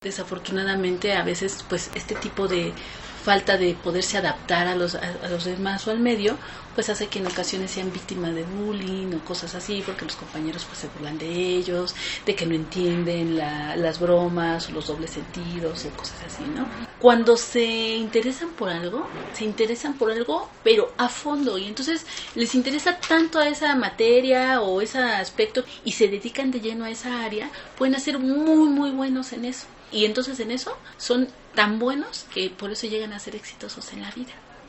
Desafortunadamente a veces pues este tipo de falta de poderse adaptar a los demás o al medio, pues hace que en ocasiones sean víctimas de bullying o cosas así, porque los compañeros pues se burlan de ellos, de que no entienden las bromas o los dobles sentidos o cosas así, ¿no? Cuando se interesan por algo, pero a fondo, y entonces les interesa tanto a esa materia o ese aspecto y se dedican de lleno a esa área, pueden ser muy, muy buenos en eso. Y entonces en eso son tan buenos que por eso llegan a ser exitosos en la vida.